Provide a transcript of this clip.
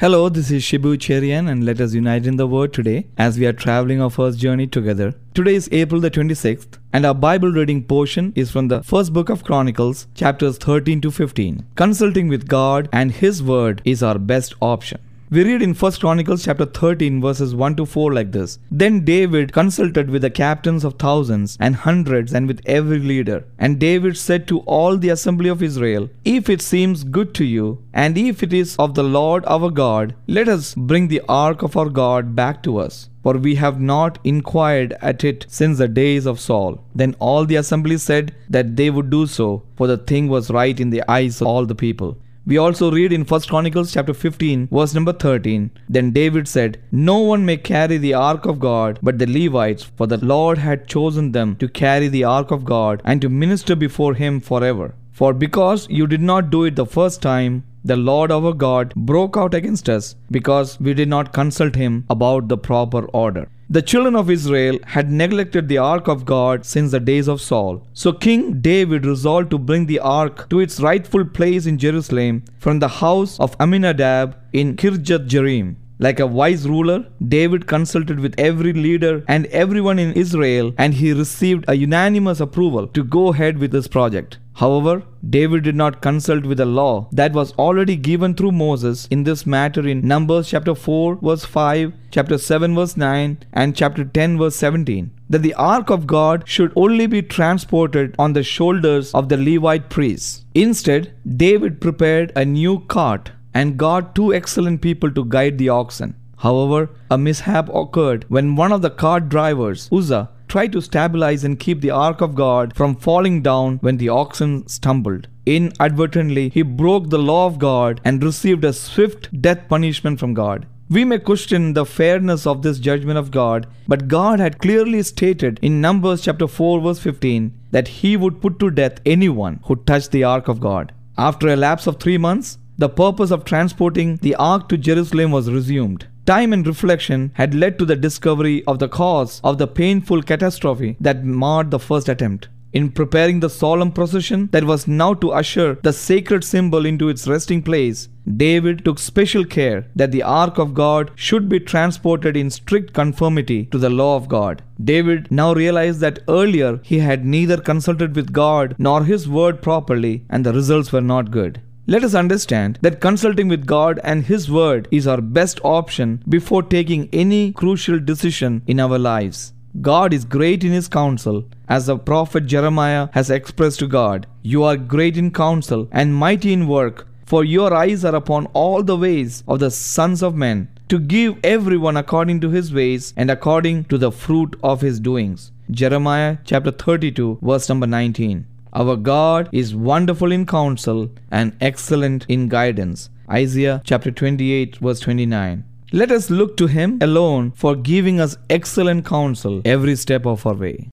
Hello, this is Shibu Cherian, and let us unite in the Word today as we are traveling our first journey together. Today is April the 26th, and our Bible reading portion is from the first book of Chronicles, chapters 13 to 15. Consulting with God and His Word is our best option. We read in 1 Chronicles chapter 13 verses 1 to 4 like this. Then David consulted with the captains of thousands and hundreds and with every leader. And David said to all the assembly of Israel, If it seems good to you, and if it is of the Lord our God, let us bring the ark of our God back to us. For we have not inquired at it since the days of Saul. Then all the assembly said that they would do so, for the thing was right in the eyes of all the people. We also read in 1 Chronicles chapter 15 verse number 13. Then David said, No one may carry the ark of God but the Levites, for the Lord had chosen them to carry the ark of God and to minister before Him forever. For because you did not do it the first time, the Lord our God broke out against us, because we did not consult Him about the proper order. The children of Israel had neglected the ark of God since the days of Saul. So King David resolved to bring the ark to its rightful place in Jerusalem from the house of Aminadab in Kirjath Jearim. Like a wise ruler, David consulted with every leader and everyone in Israel, and he received a unanimous approval to go ahead with this project. However, David did not consult with the law that was already given through Moses in this matter in Numbers chapter 4 verse 5, chapter 7 verse 9, and chapter 10 verse 17. That the ark of God should only be transported on the shoulders of the Levite priests. Instead, David prepared a new cart and got two excellent people to guide the oxen. However, a mishap occurred when one of the cart drivers, Uzzah, tried to stabilize and keep the ark of God from falling down when the oxen stumbled. Inadvertently, he broke the law of God and received a swift death punishment from God. We may question the fairness of this judgment of God, but God had clearly stated in Numbers chapter 4 verse 15 that He would put to death anyone who touched the ark of God. After a lapse of 3 months, the purpose of transporting the ark to Jerusalem was resumed. Time and reflection had led to the discovery of the cause of the painful catastrophe that marred the first attempt. In preparing the solemn procession that was now to usher the sacred symbol into its resting place, David took special care that the ark of God should be transported in strict conformity to the law of God. David now realized that earlier he had neither consulted with God nor His word properly, and the results were not good. Let us understand that consulting with God and His Word is our best option before taking any crucial decision in our lives. God is great in His counsel, as the prophet Jeremiah has expressed to God. You are great in counsel and mighty in work, for your eyes are upon all the ways of the sons of men, to give everyone according to his ways and according to the fruit of his doings. Jeremiah chapter 32 verse number 19. Our God is wonderful in counsel and excellent in guidance. Isaiah chapter 28 verse 29. Let us look to Him alone for giving us excellent counsel every step of our way.